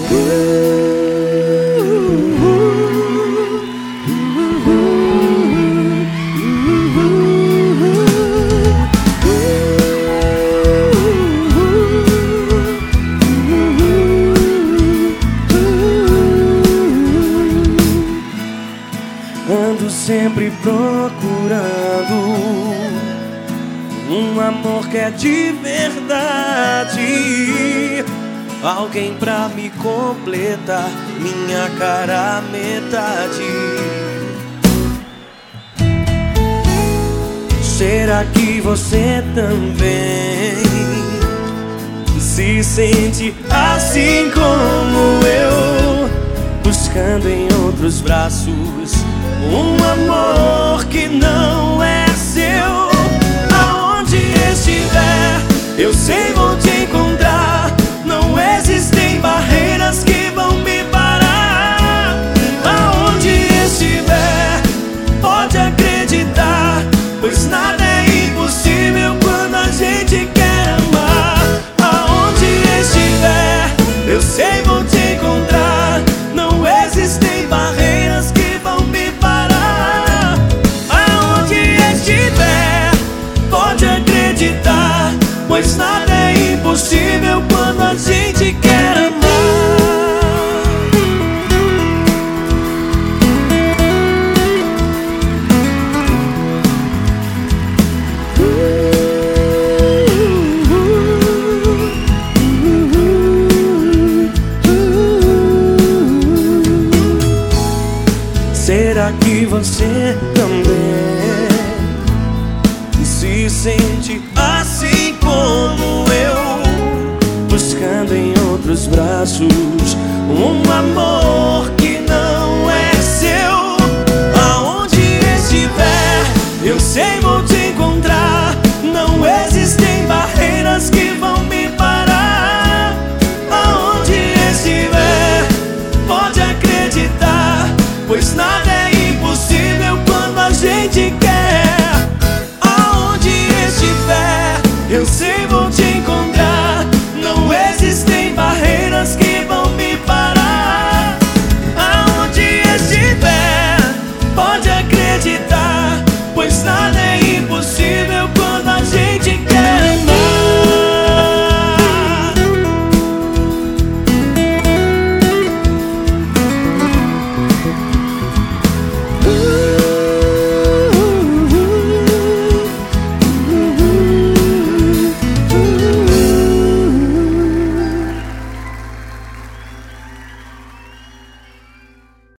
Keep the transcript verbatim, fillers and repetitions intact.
Ando sempre procurando um amor que é de verdade, alguém pra me completar, minha cara metade. Será que você também se sente assim como eu, buscando em outros braços um amor que não é seu? Aonde estiver, eu sei vou te encontrar. Não existem barreiras que vão me parar. Aonde estiver, pode acreditar, pois nada é impossível quando a gente quer amar. Aonde estiver, eu sei vou te encontrar. Não existem barreiras que vão me parar. Aonde estiver, pode acreditar, pois nada é impossível quando a gente quer amar. Será que você também se sente assim como eu, buscando em outros braços um amor que não é seu? Aonde estiver, eu sei vou te